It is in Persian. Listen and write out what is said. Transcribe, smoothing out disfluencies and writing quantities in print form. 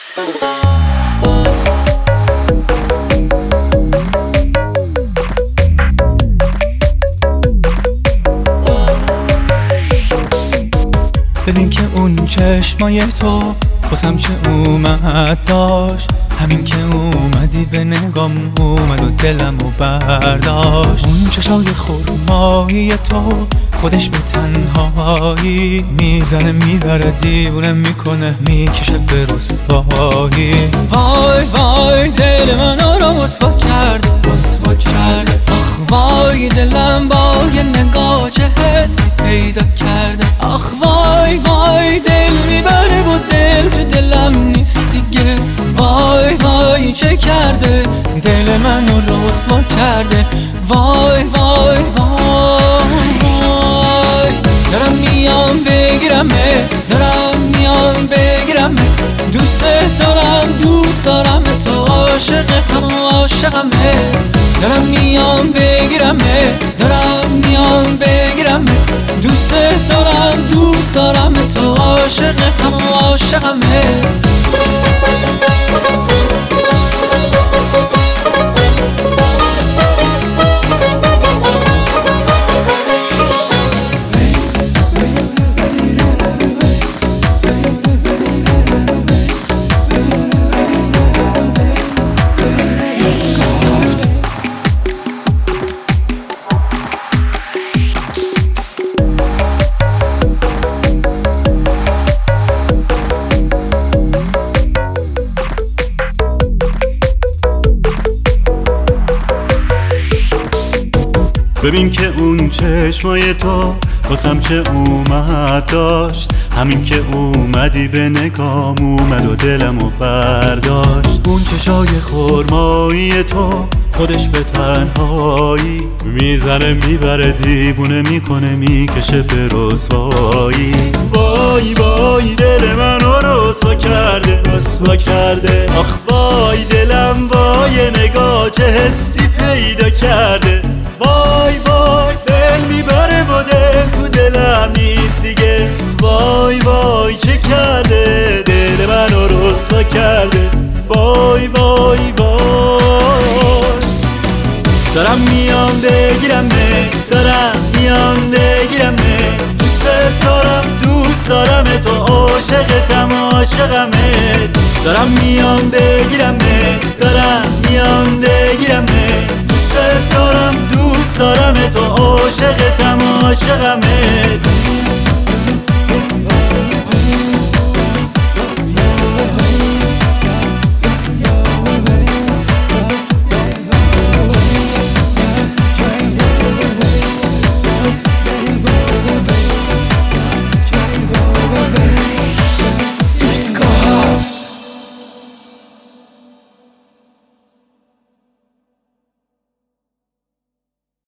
ببین که اون چشمای تو واسم چه اومد داشت، همین که اومدی به نگام اومد و دلمو برداشت. اون چشای خرمایی تو خودش به تنهایی میزنه میبره دیوونه میکنه میکشه به رسوایی. وای وای دل منو رو رسوا کرده رسوا کرده، آخ وای دلم با یه نگاه چه حسی پیدا کرده. آخ وای وای دل میبره و دل تو دلم نیست دیگه. وای وای چه کرده دل منو رو رسوا کرده. وای وای وای دارم میام بگیرمت، دارم میام بگیرمت، دوست دارم تو، عاشقتم عاشقمت. دارم میام بگیرمت، دارم میام بگیرمت، دوست دارم تو، عاشقتم عاشقمت. ببین که اون چشمای تو واسم چه اومد داشت، همین که اومدی به نگام اومد و دلمو برداشت. اون چشای خرمایی تو خودش به تنهایی میزنه میبره دیوونه میکنه میکشه به رسوایی. وای وای دل منو رسوا کرده رسوا کرده، آخ وای دلم با یه نگاه چه حسی پیدا کرده. وای وای دل میبره و دل تو دلم نیست دیگه. وای وای چه کرده دل منو رسوا کرده. وای وای وای دارم میام بگیرمت، دارم میام بگیرمت، دوست دارم تو، عاشقتم عاشقمت. دارم میام بگیرمت، دارم میام بگیرمت، دوست دارم تو، عاشقتم عاشقمت.